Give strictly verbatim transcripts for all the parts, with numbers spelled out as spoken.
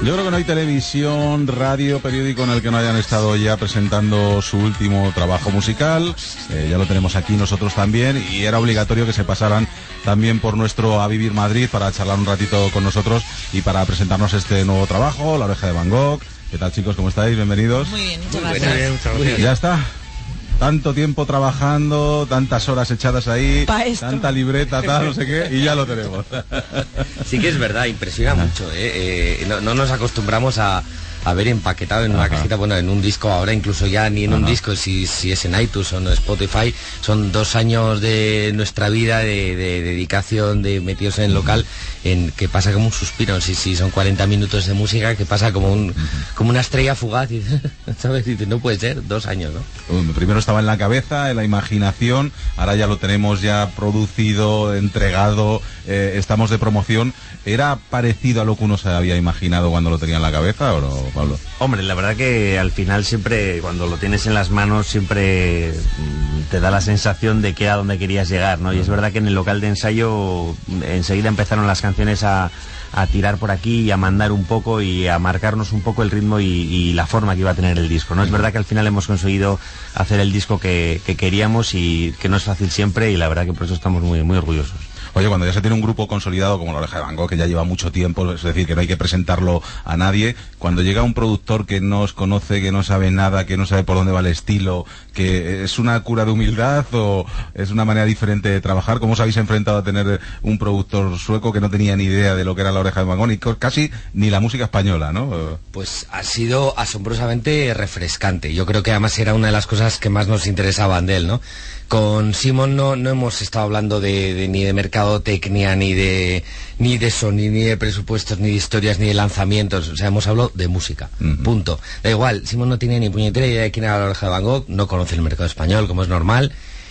Yo creo que no hay televisión, radio, periódico en el que no hayan estado ya presentando su último trabajo musical. Eh, ya lo tenemos aquí nosotros también, y era obligatorio que se pasaran también por nuestro A Vivir Madrid para charlar un ratito con nosotros y para presentarnos este nuevo trabajo, La Oreja de Van Gogh. ¿Qué tal, chicos? ¿Cómo estáis? Bienvenidos. Muy bien, muchas Muy gracias. bien, muchas gracias. Ya está. Tanto tiempo trabajando, tantas horas echadas ahí, tanta libreta, tal, no sé qué, y ya lo tenemos. Sí que es verdad, impresiona mucho, ¿eh? Eh, no, no nos acostumbramos a, a ver empaquetado en una Ajá. cajita, bueno, en un disco ahora, incluso ya ni en Ajá. un disco, si, si es en iTunes o en Spotify, son dos años de nuestra vida de, de dedicación, de metidos en el local, en que pasa como un suspiro. Si, si son cuarenta minutos de música, que pasa como un como una estrella fugaz, y, ¿sabes? Y dices, no puede ser, dos años, ¿no? Um, Primero estaba en la cabeza, en la imaginación, ahora ya lo tenemos ya producido, entregado, eh, estamos de promoción. ¿Era parecido a lo que uno se había imaginado cuando lo tenía en la cabeza o no, Pablo? Hombre, la verdad que al final siempre, cuando lo tienes en las manos, siempre mm, te da la sensación de que a dónde querías llegar, ¿no? Y es verdad que en el local de ensayo enseguida empezaron las canciones a, a tirar por aquí y a mandar un poco y a marcarnos un poco el ritmo y, y la forma que iba a tener el disco, ¿no? Es verdad que al final hemos conseguido hacer el disco que, que queríamos y que no es fácil siempre, y la verdad que por eso estamos muy, muy orgullosos. Oye, cuando ya se tiene un grupo consolidado como La Oreja de Van Gogh, que ya lleva mucho tiempo, es decir, que no hay que presentarlo a nadie, cuando llega un productor que no os conoce, que no sabe nada, que no sabe por dónde va el estilo, que es una cura de humildad o es una manera diferente de trabajar, ¿cómo os habéis enfrentado a tener un productor sueco que no tenía ni idea de lo que era La Oreja de Van Gogh, ni casi ni la música española, ¿no? Pues ha sido asombrosamente refrescante. Yo creo que además era una de las cosas que más nos interesaban de él, ¿no? Con Simon no, no hemos estado hablando de, de ni de mercadotecnia, ni de ni de Sony, ni de presupuestos, ni de historias, ni de lanzamientos. O sea, hemos hablado de música. Uh-huh. Punto. Da igual, Simon no tiene ni puñetera idea de quién era La Oreja de Van Gogh, no conoce el mercado español, como es normal.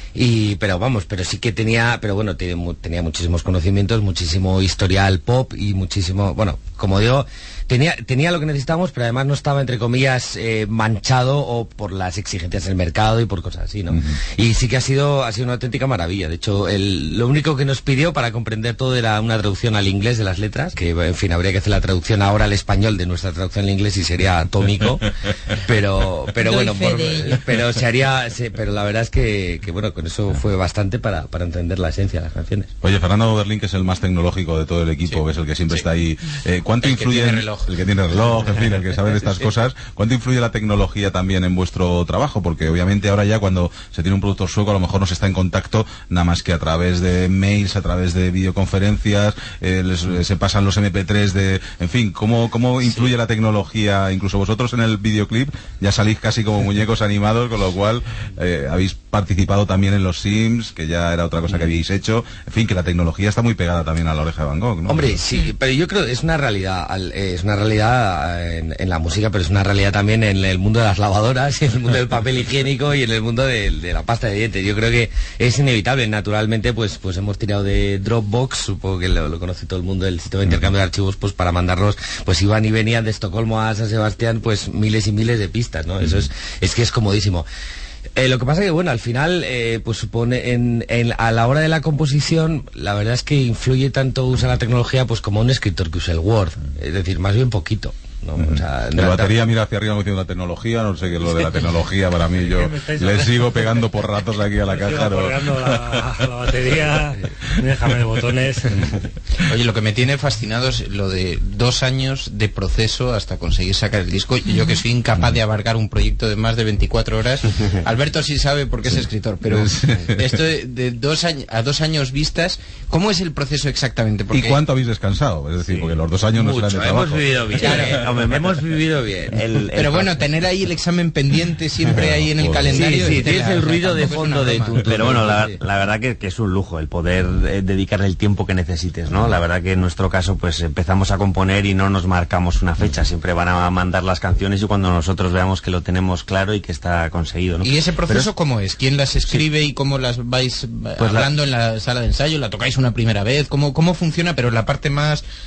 Y, pero vamos, pero sí que tenía, pero bueno, tenía, tenía muchísimos conocimientos, muchísimo historial pop y muchísimo, bueno, como digo, tenía, tenía lo que necesitábamos, pero además no estaba, entre comillas, eh, manchado o por las exigencias del mercado y por cosas así, ¿no? Uh-huh. Y sí que ha sido, ha sido una auténtica maravilla. De hecho, el, lo único que nos pidió para comprender todo era una traducción al inglés de las letras, que en fin, habría que hacer la traducción ahora al español de nuestra traducción al inglés y sería atómico, pero, pero bueno, por, pero se haría, se, pero la verdad es que, que bueno, con eso fue bastante para, para entender la esencia de las canciones. Oye, Fernando Berlín, que es el más tecnológico de todo el equipo, sí, que es el que siempre sí. está ahí, eh, ¿cuánto el influye? Que tiene reloj. El que tiene reloj, en fin, el que sabe de estas sí. cosas. ¿Cuánto influye la tecnología también en vuestro trabajo? Porque obviamente ahora ya cuando se tiene un productor sueco a lo mejor no se está en contacto nada más que a través de mails, a través de videoconferencias, eh, les, se pasan los eme pe tres de... En fin, ¿cómo, cómo influye sí. la tecnología? Incluso vosotros en el videoclip ya salís casi como muñecos animados, con lo cual eh, habéis participado también en los Sims, que ya era otra cosa que habíais hecho. En fin, que la tecnología está muy pegada también a La Oreja de Van Gogh, ¿no? Hombre, sí, pero yo creo que es una realidad, es una realidad en, en la música, pero es una realidad también en el mundo de las lavadoras, en el mundo del papel higiénico y en el mundo de, de la pasta de dientes. Yo creo que es inevitable. Naturalmente, pues pues hemos tirado de Dropbox, supongo que lo, lo conoce todo el mundo, el sistema de intercambio de archivos, pues para mandarlos, pues iban y venían de Estocolmo a San Sebastián, pues miles y miles de pistas, ¿no? Eso es, es que es comodísimo. Eh, lo que pasa que, bueno, al final, eh, pues supone, en, en, a la hora de la composición, la verdad es que influye tanto usar la tecnología, pues como un escritor que usa el Word, es decir, más bien poquito. ¿no? Uh-huh. O sea, la batería mira hacia arriba como diciendo la tecnología, no sé qué es lo de la tecnología para mí, yo le sigo pegando por ratos aquí a la caja. No. Pegando la, la batería, déjame de botones. Oye, lo que me tiene fascinado es lo de dos años de proceso hasta conseguir sacar el disco. Yo que soy incapaz de abarcar un proyecto de más de veinticuatro horas. Alberto sí sabe porque es escritor, pero esto de, de dos años a dos años vistas, ¿cómo es el proceso exactamente? Porque... ¿Y cuánto habéis descansado? Es decir, sí. porque los dos años Mucho, no serán de trabajo. Hemos vivido bien. Claro, hombre, hemos vivido bien. El, el pero bueno, tener ahí el examen pendiente siempre ahí en el pues, calendario. Sí, sí, tienes el ruido de fondo de tu... Pero bueno, la, la verdad que, que es un lujo el poder eh, dedicarle el tiempo que necesites, ¿no? La verdad que en nuestro caso pues empezamos a componer y no nos marcamos una fecha, siempre van a mandar las canciones y cuando nosotros veamos que lo tenemos claro y que está conseguido, ¿no? ¿Y ese proceso Pero, cómo es? ¿Quién las escribe sí. y cómo las vais pues hablando la... en la sala de ensayo? ¿La tocáis una primera vez? ¿Cómo, cómo funciona? Pero la parte más...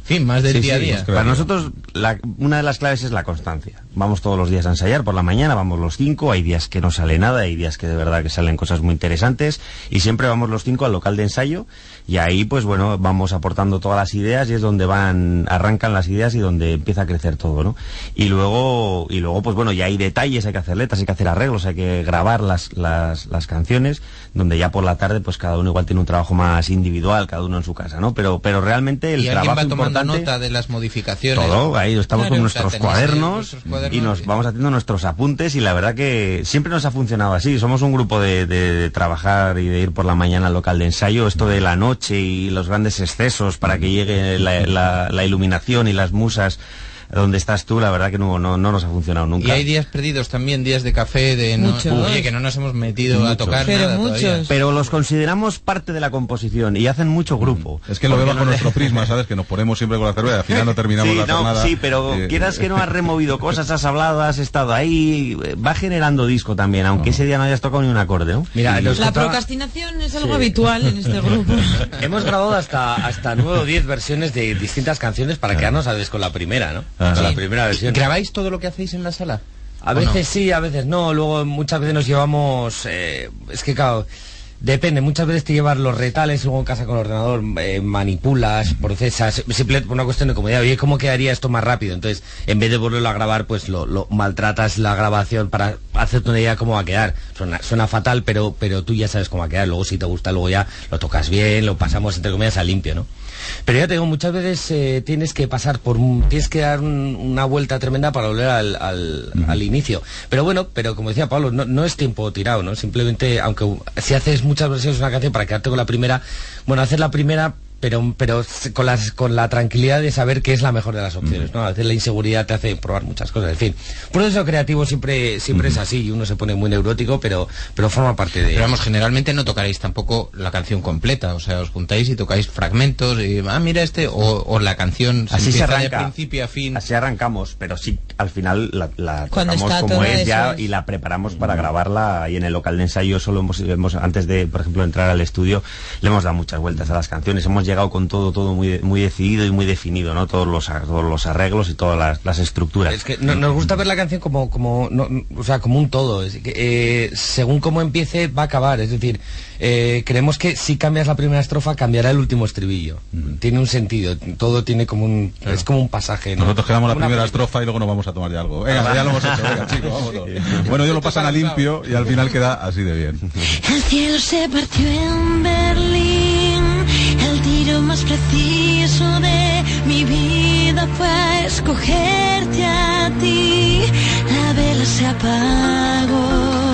En fin, más del Sí, día a sí, día. pues para nosotros la, una de las claves es la constancia. Vamos todos los días a ensayar por la mañana, vamos los cinco, hay días que no sale nada, hay días que de verdad que salen cosas muy interesantes y siempre vamos los cinco al local de ensayo y ahí pues bueno, vamos aportando todas las ideas y es donde van, arrancan las ideas y donde empieza a crecer todo, ¿no? Y luego, y luego pues bueno, ya hay detalles, hay que hacer letras, hay que hacer arreglos, hay que grabar las, las, las canciones, donde ya por la tarde pues cada uno igual tiene un trabajo más individual, cada uno en su casa, ¿no? Pero, pero realmente el ¿Y alguien trabajo va tomando importante, nota de las modificaciones? todo, ahí estamos Claro, con o sea, nuestros tenéis cuadernos, vuestros cuadernos y nos y- vamos haciendo nuestros apuntes y la verdad que siempre nos ha funcionado así. Somos un grupo de, de, de trabajar y de ir por la mañana al local de ensayo. Esto de la noche y los grandes excesos para que llegue la, la, la iluminación y las musas donde estás tú, la verdad que no, no, no nos ha funcionado nunca. Y hay días perdidos también, días de café, de no, Muchos. oye, que no nos hemos metido a Muchos. tocar Pero nada muchos. todavía. Pero los consideramos parte de la composición y hacen mucho grupo. Es que lo Porque vemos con no- nuestro prisma, ¿sabes? Que nos ponemos siempre con la cerveza y al final no terminamos sí, la no, jornada. sí, pero Eh, quieras que no has removido cosas, has hablado, has estado ahí, eh, va generando disco también, aunque ese día no hayas tocado ni un acorde, ¿no? Mira, nos La contaba- procrastinación es algo habitual en este grupo. hemos grabado hasta hasta nueve o diez versiones de distintas canciones para quedarnos a veces con la primera, ¿no? Ah, Con la sí. primera versión. ¿Grabáis todo lo que hacéis en la sala? A ¿O veces no? sí, a veces no. Luego muchas veces nos llevamos... eh, es que claro, depende. Muchas veces te llevas los retales y luego en casa con el ordenador eh, manipulas, procesas, simplemente por una cuestión de comodidad. Oye, ¿cómo quedaría esto más rápido? Entonces, en vez de volverlo a grabar, pues lo, lo maltratas la grabación para hacerte una idea de cómo va a quedar. Suena, suena fatal, pero, pero tú ya sabes cómo va a quedar. Luego si te gusta, luego ya lo tocas bien, lo pasamos entre comillas a limpio, ¿no? Pero ya te digo, muchas veces eh, tienes que pasar por un, tienes que dar un- una vuelta tremenda para volver al, al, al inicio. Pero bueno, pero como decía Pablo, no, no es tiempo tirado, ¿no? Simplemente, aunque si haces muchas versiones de una canción para quedarte con la primera, bueno, hacer la primera, pero pero con las con la tranquilidad de saber que es la mejor de las opciones, ¿no? A veces la inseguridad te hace probar muchas cosas, en fin. Un proceso creativo siempre siempre es así y uno se pone muy neurótico, pero pero forma parte de... Pero vamos, generalmente no tocaréis tampoco la canción completa, o sea, os juntáis y tocáis fragmentos y, ah, mira este, o, o la canción Así se empieza arranca. de principio a fin. Así arrancamos, pero sí, al final la, la Cuando tocamos está como todo es eso ya es. y la preparamos para grabarla y en el local de ensayo solo hemos, hemos, antes de, por ejemplo, entrar al estudio, le hemos dado muchas vueltas a las canciones, hemos llegado con todo, todo muy, muy decidido y muy definido, ¿no? Todos los, todos los arreglos y todas las, las estructuras. Es que no- nos gusta ver la canción como, como, no, o sea, como un todo. Es que, eh, según cómo empiece, va a acabar. Es decir, eh, creemos que si cambias la primera estrofa, cambiará el último estribillo. Tiene un sentido. Todo tiene como un, es como un pasaje, ¿no? Nosotros quedamos la Una primera película. estrofa y luego nos vamos a tomar ya algo. Venga, ya lo hemos hecho, venga, chicos, vámonos. Bueno, ellos lo pasan a limpio y al final queda así de bien. El cielo se partió en Berlín, el tiro más preciso de mi vida fue escogerte a ti. La vela se apagó,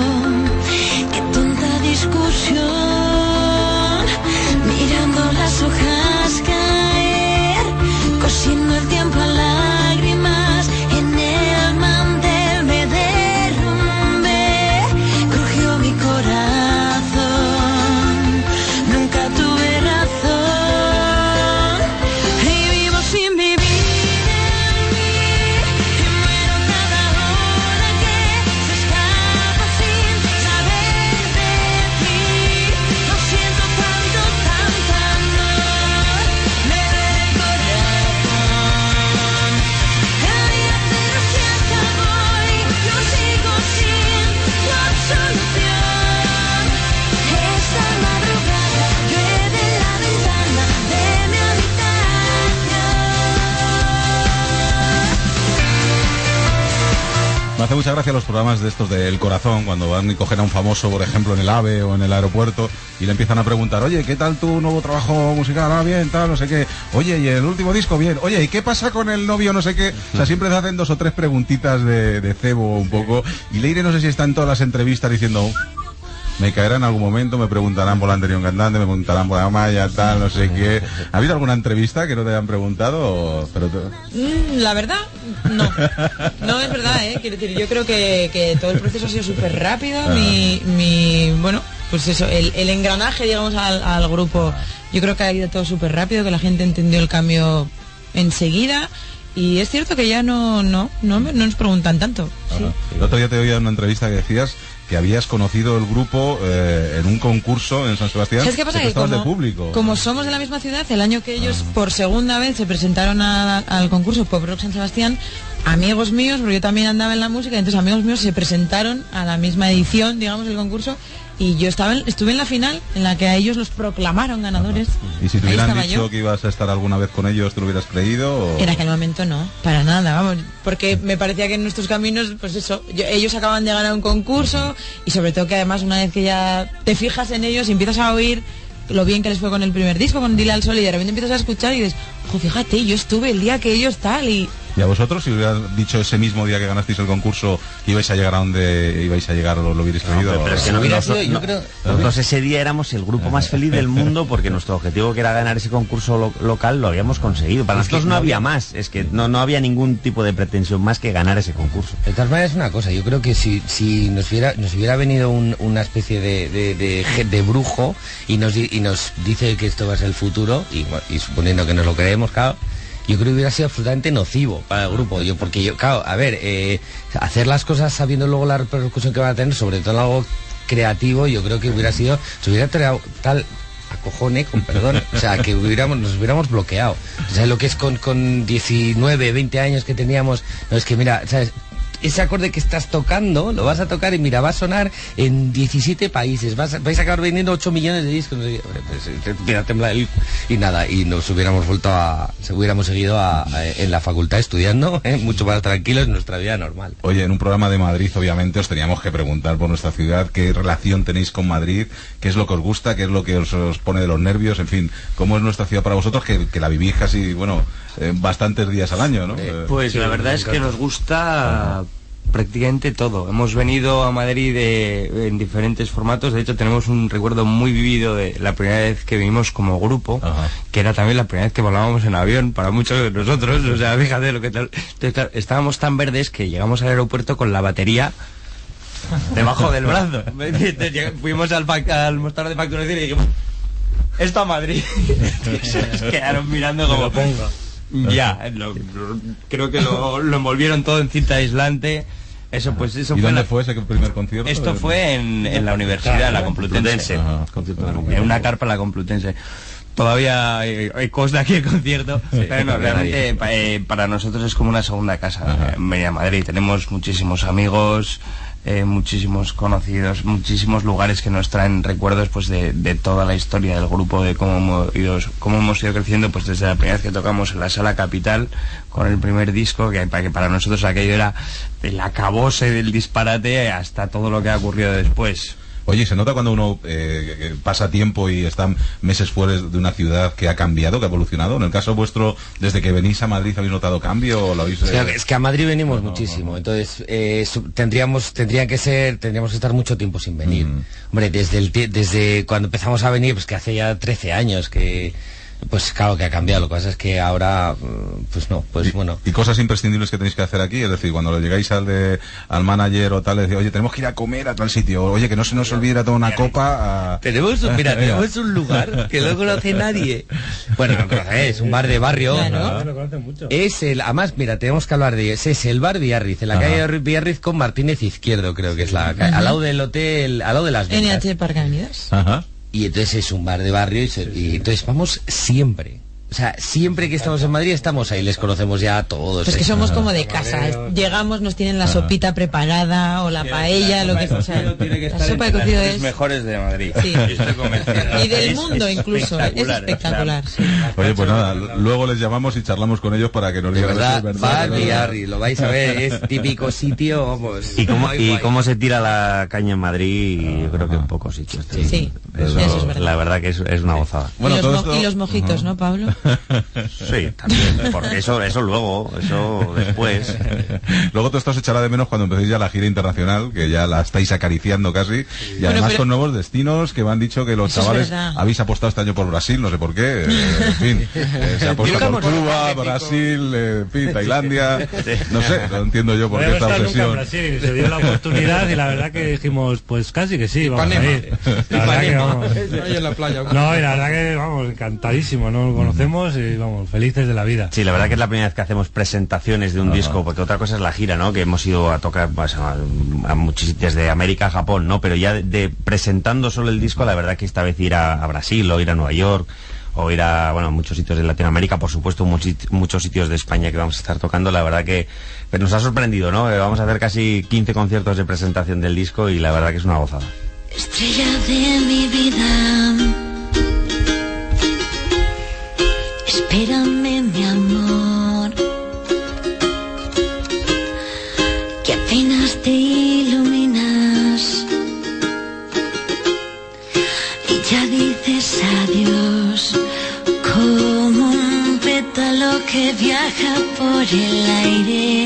qué tonta discusión, mirando las hojas caer, cosiendo el tiempo a lágrimas, en el mantel me derrumbé, crujió mi corazón, nunca tuve razón, y vivo sin vivir en mí, y muero cada hora que se escapa sin saber de ti. Lo siento tanto, tanto amor, me duele el corazón. El día cero se acabó y yo sigo sin la solución. Esta madrugada llueve en la ventana de mi habitación. Me hace mucha gracia los programas de estos del corazón, cuando van y cogen a un famoso, por ejemplo, en el AVE o en el aeropuerto, y le empiezan a preguntar, oye, ¿qué tal tu nuevo trabajo musical? Ah, bien, tal, no sé qué. Oye, ¿y el último disco? Bien. Oye, ¿y qué pasa con el novio? No sé qué. O sea, siempre te hacen dos o tres preguntitas de, de cebo un poco. Y Leire no sé si está en todas las entrevistas diciendo... Me caerá en algún momento, me preguntarán por la anterior cantante, me preguntarán por la Maya, tal, no sé qué. ¿Ha habido alguna entrevista que no te hayan preguntado? O- Pero te- Mm, la verdad, no. No es verdad, ¿eh? Quiero decir, yo creo que, que todo el proceso ha sido súper rápido. Mi, mi, bueno, pues eso, el, el engranaje, digamos, al, al grupo, yo creo que ha ido todo súper rápido, que la gente entendió el cambio enseguida. Y es cierto que ya no, no, no, me- no nos preguntan tanto. Sí. Ajá. El otro día te oía en una entrevista que decías que habías conocido el grupo eh, en un concurso en San Sebastián. ¿Sabes qué pasa? Que tú Que estabas como, de público. como somos de la misma ciudad, el año que ellos Ah. por segunda vez se presentaron a- al concurso Pop Rock San Sebastián, amigos míos, porque yo también andaba en la música, entonces amigos míos se presentaron a la misma edición, digamos, del concurso, y yo estaba en- estuve en la final, en la que a ellos los proclamaron ganadores. Y si te Ahí hubieran estaba dicho yo. que ibas a estar alguna vez con ellos, ¿te lo hubieras creído? O... En aquel momento no, para nada, vamos, porque me parecía que en nuestros caminos, pues eso, yo- ellos acaban de ganar un concurso y sobre todo que además una vez que ya te fijas en ellos y empiezas a oír lo bien que les fue con el primer disco, con Dile al Sol, y de repente empiezas a escuchar y dices, ojo, fíjate, yo estuve el día que ellos tal y... ¿Y a vosotros, si hubieran dicho ese mismo día que ganasteis el concurso que ibais a llegar a donde ibais a llegar, lo, lo hubierais creído? pero es que no, Hubiera noso- sido, yo no- creo- nosotros ese día éramos el grupo más feliz del mundo porque nuestro objetivo, que era ganar ese concurso lo- local, lo habíamos conseguido. Para Es que nosotros no no había había- más, es que no, no había ningún tipo de pretensión más que ganar ese concurso. De todas maneras, una cosa, yo creo que si, si nos hubiera nos hubiera venido un- una especie de, de, de, je- de brujo y nos, di- y nos dice que esto va a ser el futuro, y, bueno, y suponiendo que nos lo creemos, claro, yo creo que hubiera sido absolutamente nocivo para el grupo. Yo, porque yo, claro, a ver, eh, hacer las cosas sabiendo luego la repercusión que van a tener, sobre todo en algo creativo, yo creo que hubiera sido, se hubiera traído tal acojone, con perdón, o sea, que hubiéramos, nos hubiéramos bloqueado. O sea, lo que es con, con diecinueve, veinte años que teníamos, no, es que mira, ¿sabes? Ese acorde que estás tocando, lo vas a tocar y mira, va a sonar en diecisiete países, vas a, vais a acabar vendiendo ocho millones de discos, no sé qué. Hombre, pues, eh, mira, a temblar el- y nada, y nos hubiéramos vuelto a, se hubiéramos seguido a, a- en la facultad estudiando, ¿eh? Mucho más tranquilos en nuestra vida normal. Oye, en un programa de Madrid, obviamente, os teníamos que preguntar por nuestra ciudad, qué relación tenéis con Madrid, qué es lo que os gusta, qué es lo que os, os pone de los nervios, en fin, cómo es nuestra ciudad para vosotros, que, que la vivís casi, bueno, eh, bastantes días al año, ¿no? Eh, Pues la verdad es que nos gusta prácticamente todo. Hemos venido a Madrid de- en diferentes formatos. De hecho, tenemos un recuerdo muy vivido de la primera vez que vinimos como grupo, Ajá. que era también la primera vez que volábamos en avión para muchos de nosotros. O sea, fíjate lo que tal. Entonces, claro, estábamos tan verdes que llegamos al aeropuerto con la batería debajo del brazo. Entonces, lleg- fuimos al, fac- al mostrador de facturación y dijimos, esto a Madrid. Entonces, quedaron mirando Me como... lo pongo. Ya, lo- lo- creo que lo, lo envolvieron todo en cinta aislante. Eso, pues eso ¿Y fue. dónde la- fue ese primer concierto? Esto fue en, en la universidad, en la Complutense. Ajá. En una carpa en la Complutense. Todavía hay, hay cosas de aquí el concierto, pero no, realmente pa- eh, para nosotros es como una segunda casa. Ajá. eh, venir a Madrid. Tenemos muchísimos amigos, eh, muchísimos conocidos, muchísimos lugares que nos traen recuerdos pues de, de toda la historia del grupo, de cómo hemos ido, cómo hemos ido creciendo, pues desde la primera vez que tocamos en la Sala Capital con el primer disco, que para, que para nosotros aquello era el acabose del disparate, hasta todo lo que ha ocurrido después. Oye, ¿se nota cuando uno eh, que pasa tiempo y está meses fuera de una ciudad que ha cambiado, que ha evolucionado? En el caso vuestro, desde que venís a Madrid, ¿habéis notado cambio o lo habéis...? O sea, eh, es que a Madrid venimos no, no, muchísimo, no. entonces eh, su- tendríamos tendría que ser tendríamos que estar mucho tiempo sin venir. Mm. Hombre, desde el tie- desde cuando empezamos a venir, pues que hace ya trece años que pues claro que ha cambiado. Lo que pasa es que ahora mm, pues no, pues y, bueno. y cosas imprescindibles que tenéis que hacer aquí, es decir, cuando llegáis al de, al manager o tal, le decís, oye, tenemos que ir a comer a tal sitio, oye, que no se nos olvide ir a tomar una copa a... Tenemos un, mira, tenemos un lugar que no conoce nadie. Bueno, no conoce, es un bar de barrio. Claro. No lo conocen mucho. Es el, además, mira, tenemos que hablar de ello. Ese es el bar Biarritz, en la Ajá. calle Biarritz con Martínez Izquierdo, creo que es la calle, al lado del hotel, al lado de las N ventas. H Parque Avenidas. Ajá. Y entonces es un bar de barrio y, se- y entonces vamos siempre. O sea, siempre que estamos en Madrid estamos ahí, les conocemos ya a todos. Pues ¿eh? que somos como de casa. Llegamos, nos tienen la sopita preparada o la paella, lo que sea. Tiene que La estar sopa de entre las cocido tres es... mejores de Madrid. Sí. Estoy convencido. Y del Es- mundo es incluso. Es espectacular, espectacular. sí. Oye, pues nada, luego les llamamos y charlamos con ellos para que nos De digan si verdad, es verdad. bar o no. Biarritz, lo vais a ver, es típico sitio, vamos. ¿Y cómo, Guay, y guay. cómo se tira la caña en Madrid? Yo creo que en pocos sitios. Sí, sí, Eso, eso es verdad. La verdad que es, es una gozada. Bueno, y, todo los mo- esto- y los mojitos, ¿no, Pablo? Sí, también. Porque eso, eso luego, eso después. Luego todo esto se echará de menos cuando empecéis ya la gira internacional, que ya la estáis acariciando casi, y Bueno, además pero- con nuevos destinos que me han dicho que los Eso es chavales verdad. habéis apostado este año por Brasil, no sé por qué, eh, en fin, eh, se ha apostado por Cuba, Brasil, eh, en fin, Tailandia, no sé, no entiendo yo No por qué habíamos esta estado nunca en obsesión. Brasil y se dio la oportunidad y la verdad que dijimos, pues casi que sí, vamos a ir. La verdad que, vamos. No, y la verdad que, vamos, encantadísimo, no lo conocemos tenemos y vamos, felices de la vida. Sí, la verdad que es la primera vez que hacemos presentaciones de un Ajá. disco, porque otra cosa es la gira, ¿no? Que hemos ido a tocar pues, a, a muchos sitios de América, Japón, ¿no? Pero ya de, de presentando solo el disco, la verdad que esta vez ir a, a Brasil o ir a Nueva York o ir a, bueno, muchos sitios de Latinoamérica, por supuesto, muchos, muchos sitios de España que vamos a estar tocando, la verdad que pues, nos ha sorprendido, ¿no? Eh, Vamos a hacer casi quince conciertos de presentación del disco y la verdad que es una gozada. Estrella de mi vida, espérame mi amor, que apenas te iluminas y ya dices adiós, como un pétalo que viaja por el aire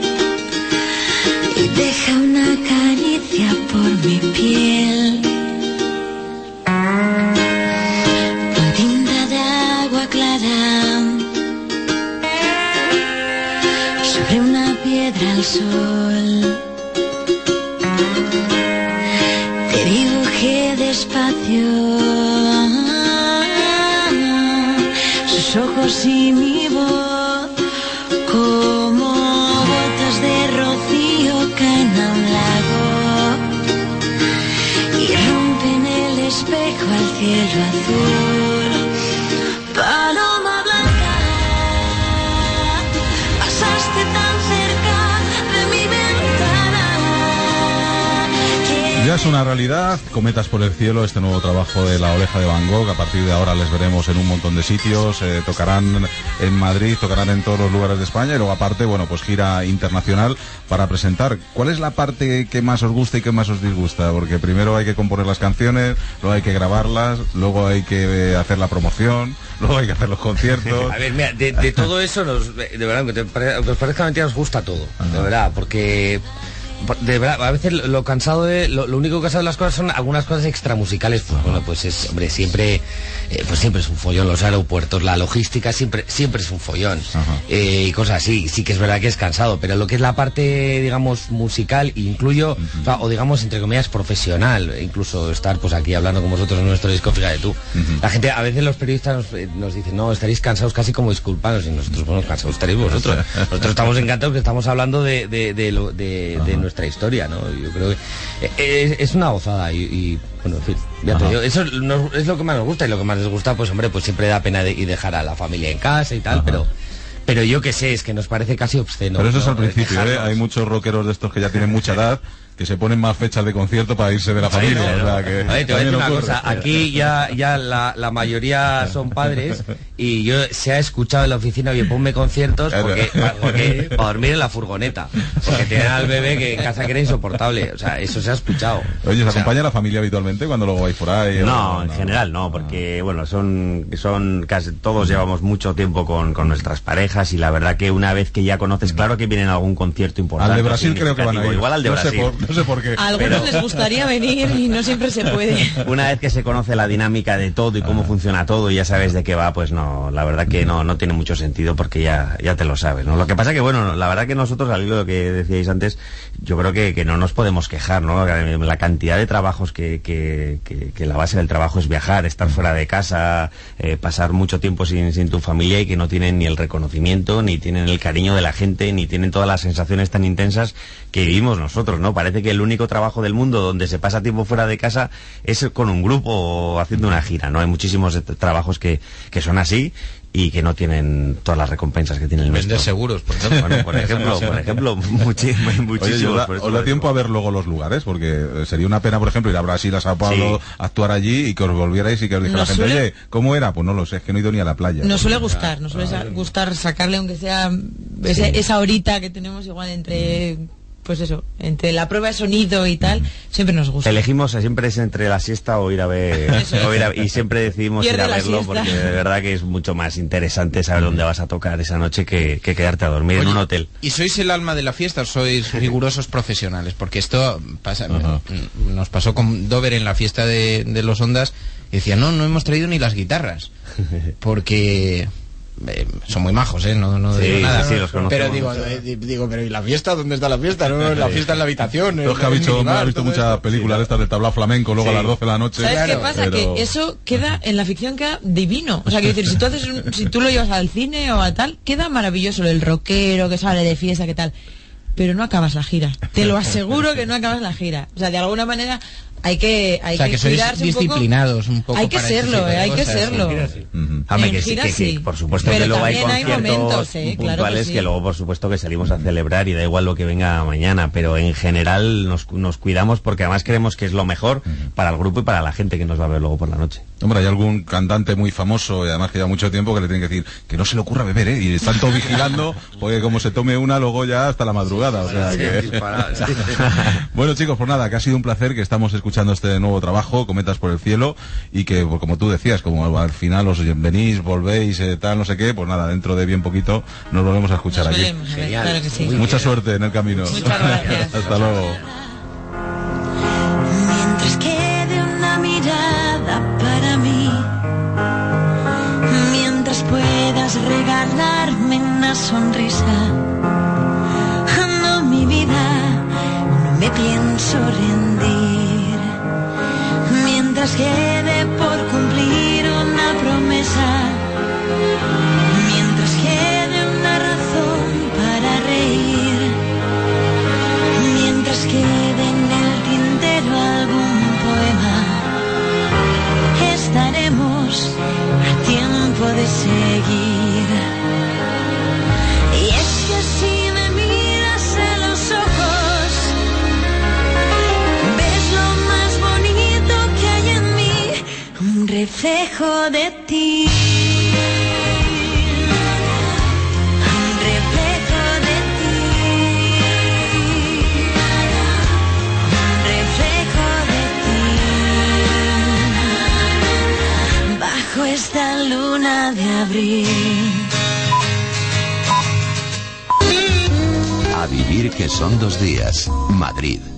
y deja una caricia por mi piel. Tinta de agua clara sobre una piedra al sol. Te dibujé despacio sus ojos y mi voz, como gotas de rocío caen a un lago y rompen el espejo al cielo azul. Paloma blanca, pasaste tan cerca de mi ventana que Ya es una realidad, Cometas por el cielo, este nuevo trabajo de La Oreja de Van Gogh. A partir de ahora les veremos en un montón de sitios, eh, tocarán en Madrid, tocarán en todos los lugares de España y luego aparte, bueno, pues gira internacional para presentar. ¿Cuál es la parte que más os gusta y que más os disgusta? Porque primero hay que componer las canciones, luego hay que grabarlas, luego hay que eh, hacer la promoción, luego hay que hacer los conciertos. A ver, mira, de, de todo eso, nos, de verdad, aunque, te pare- aunque os parezca mentira, nos gusta todo, de verdad, porque de verdad, a veces lo, lo cansado de, lo, lo único cansado de las cosas son algunas cosas extramusicales, pues bueno, pues es, hombre, siempre, eh, pues siempre es un follón, los aeropuertos, la logística, siempre, siempre es un follón, eh, y cosas así, sí que es verdad que es cansado, pero lo que es la parte, digamos, musical, incluyo, uh-huh. o, sea, o digamos, entre comillas, profesional, incluso estar pues aquí hablando con vosotros en nuestro disco, fíjate tú, uh-huh. La gente, a veces los periodistas nos, eh, nos dicen, no, estaréis cansados casi como disculpados, y nosotros, bueno, cansados estaréis vosotros, nosotros estamos encantados que estamos hablando de, de, de, lo, de, de nuestra historia, ¿no? Yo creo que es, es una gozada y, y bueno, en fin, ya te digo, eso nos, es lo que más nos gusta y lo que más les gusta, pues hombre, pues siempre da pena de, y dejar a la familia en casa y tal, Ajá. pero pero yo que sé, es que nos parece casi obsceno. Pero eso ¿no? es al principio, ¿eh? Hay muchos rockeros de estos que ya tienen mucha edad que se ponen más fechas de concierto para irse de la familia. Ay, no, o sea, que a ver, te voy a decir una ocurre. cosa, aquí ya, ya la, la mayoría son padres y yo se ha escuchado en la oficina, oye, ponme conciertos porque, porque para dormir en la furgoneta, porque tienen al bebé que en casa que era insoportable, o sea, eso se ha escuchado. Oye, ¿se o sea, acompaña la familia habitualmente cuando luego vais por ahí? No, en general no, porque bueno, son, son casi todos llevamos mucho tiempo con, con nuestras parejas y la verdad que una vez que ya conoces, claro que vienen a algún concierto importante. Al de Brasil creo que van a ir. Igual al de no Brasil. Sé por, no sé por qué. A algunos Pero... les gustaría venir y no siempre se puede. Una vez que se conoce la dinámica de todo y cómo ah. funciona todo y ya sabes de qué va, pues no, la verdad que no, no tiene mucho sentido porque ya, ya te lo sabes, ¿no? Lo que pasa que, bueno, la verdad que nosotros, al hilo de lo que decíais antes, yo creo que, que no nos podemos quejar, ¿no? La cantidad de trabajos que, que, que, que la base del trabajo es viajar, estar fuera de casa, eh, pasar mucho tiempo sin, sin tu familia y que no tienen ni el reconocimiento, ni tienen el cariño de la gente, ni tienen todas las sensaciones tan intensas que vivimos nosotros, ¿no? Parece que el único trabajo del mundo donde se pasa tiempo fuera de casa es con un grupo o haciendo una gira, ¿no? Hay muchísimos trabajos que, que son así y que no tienen todas las recompensas que tiene el nuestro. Vender seguros, por ejemplo. Bueno, por ejemplo, por ejemplo, muchi, muchísimos. Oye, os da, os da tiempo a ver luego los lugares, porque sería una pena, por ejemplo, ir a Brasil, a Sao Paulo, sí. actuar allí y que os volvierais y que os dijera la gente, suele... oye, ¿cómo era? Pues no lo sé, es que no he ido ni a la playa. Nos suele gustar, nos suele ah, gustar sacarle, aunque sea ese, sí. esa horita que tenemos igual entre... Mm. Pues eso, entre la prueba de sonido y tal, siempre nos gusta. Elegimos siempre es entre la siesta o ir a ver, o ir a, y siempre decidimos Pierde ir a verlo siesta. Porque de verdad que es mucho más interesante saber dónde vas a tocar esa noche que, que quedarte a dormir Oye, en un hotel. ¿Y sois el alma de la fiesta o sois rigurosos profesionales? Porque esto pasa, uh-huh. nos pasó con Dover en la fiesta de, de los Ondas y decía, no, no hemos traído ni las guitarras, porque... eh, son muy majos, ¿eh? No, no Sí, digo nada. sí, sí, los conocemos. Pero digo, eh, digo, pero ¿y la fiesta? ¿Dónde está la fiesta? No, la fiesta en la habitación. Los que ha visto, ha visto muchas películas de estas de tablao flamenco, luego Sí. a las doce de la noche. ¿Sabes Claro, qué pasa? pero- Que eso queda, en la ficción queda divino. O sea, quiero decir, si tú haces un- si tú lo llevas al cine o a tal, queda maravilloso el rockero que sale de fiesta, qué tal. Pero no acabas la gira. Te lo aseguro que no acabas la gira. O sea, de alguna manera hay que hay O sea, que, que sois cuidarse un poco. disciplinados un poco Hay que para ese serlo, tipo de eh, hay que cosas, serlo. Mira, sí. Ujú. Hombre, En que, sí, gira que, que sí. por supuesto Pero que luego hay también hay conciertos momentos, eh, claro puntuales que que, sí. luego por supuesto que salimos a celebrar y da igual lo que venga mañana, pero en general nos, nos cuidamos porque además creemos que es lo mejor para el grupo y para la gente que nos va a ver luego por la noche. Hombre, hay algún cantante muy famoso y además que lleva mucho tiempo que le tienen que decir que no se le ocurra beber, ¿eh? Y están todos vigilando porque como se tome una luego ya hasta la madrugada. O sea que... Bueno, chicos, pues nada, que ha sido un placer que estamos escuchando este nuevo trabajo, Cometas por el Cielo, y que, pues, como tú decías, como al final os venís, volvéis, eh, tal, no sé qué, pues nada, dentro de bien poquito nos volvemos a escuchar Nos aquí. veremos, a ver, Genial. claro que sí. Muy Mucha suerte en el camino. Muchas gracias. Hasta luego. Mientras quede una mirada para mí, mientras puedas regalarme una sonrisa, no, mi vida, no me pienso rendir. Mientras quede por cumplir una promesa, mientras quede una razón para reír, mientras quede en el tintero algún poema, estaremos a tiempo de seguir. Y es que si me miras en los ojos, ves lo más bonito que hay en mí, un reflejo de ti. Un reflejo de ti. Un reflejo de ti. Bajo esta luna de abril. A vivir que son dos días. Madrid.